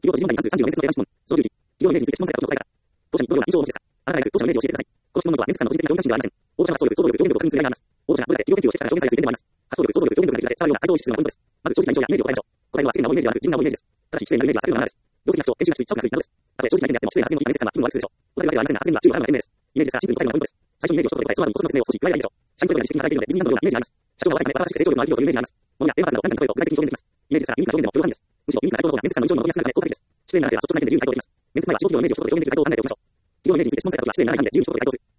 企業と事業内に関する34面接の定番質問。その11、企業のイメージについて質問されたことがないから。当社にどのような印象をお持ちですか。あなたがいる当社のイメージを教えてください。この質問の多くは面接官の個人的な業務関心ではありません。応募者は創意力、想像力、表現力を確認する狙いがあります。応募者がどれだけ企業研究をしてきたか表現される水準でもあります。発想力、想像力、表現力ができるだけ伝わるような回答を必須なポイントです。まず正直な印象やイメージを答えましょう。答えるのは世間なおイメージではなく自分なおイメージです。ただし失礼なイメージは避けるのが7です。業績が人、研修がきつい、超学歴などです。たとえ正直な意見であっても失礼な発言の時は面接官は気分を悪くするでしょう。答えるわけではありませんが、発言には注意を払うのが賢明です。イメージですがシンプルに答えるのがポイントです。最初にイメージを一言で答え、その後にイメージを一言で答え、その後に個人の説明を少し加えればいいでしょう。社員それぞれの実績、人間のようなイメージがあります。社長が若いから新しく成長力のある企業というイメージがあります。物やテーマ感が何かの声を具体的に表現できます。イメージですが、ユニークな表現でもプロファンです。むしろユニークな回答の方が面接官の印象に残りやすくなるため効果的です。失礼な相手は率直な意見で自由に回答できます。面接前は仕事のイメージを一言で表現できる回答を考えておきましょう。企業のイメージについて質問された時は失礼ならない範囲で自由に一言で回答する。